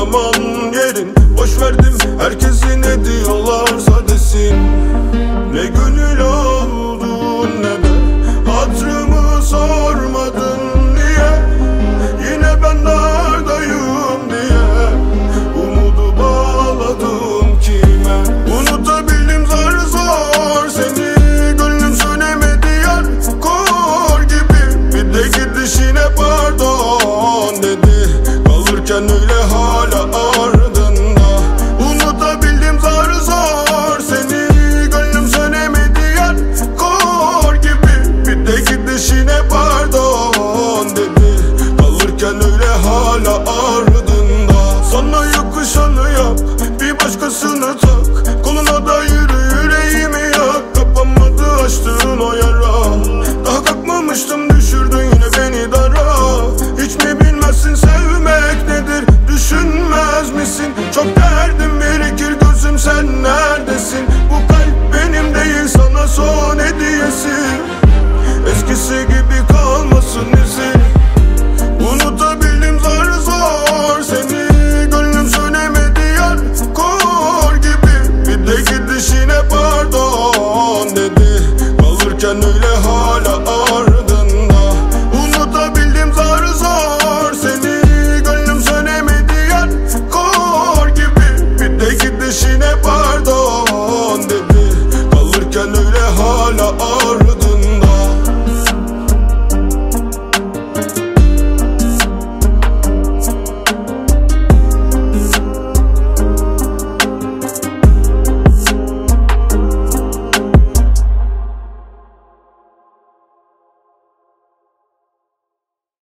zaman yerin. Boş verdim herkesi, ne diyorlarsa desin. Ne gönül aldın ne de hatırımı sormadın. Niye yine ben dardayım diye umudu bağladım kime? Unutabildim zar zor seni, gönlüm sönemedi yar kor gibi. Bir de gidişine pardon dedi, kalırken öyle hala ardında. Unutabildim zar zor seni, gönlüm sönemedi yar kor gibi. Bir de gidişine pardon dedi, kalırken öyle hala ardında. Sana yakışanı yap, bir başkasını tak, koluna da yürü, yüreğimi yak. Kapanmadı açtığın o yara, daha kalkmamıştım düşürdün yine beni dara. Hiç mi bilmezsin sevmek nedir, düşünmez misin? Çok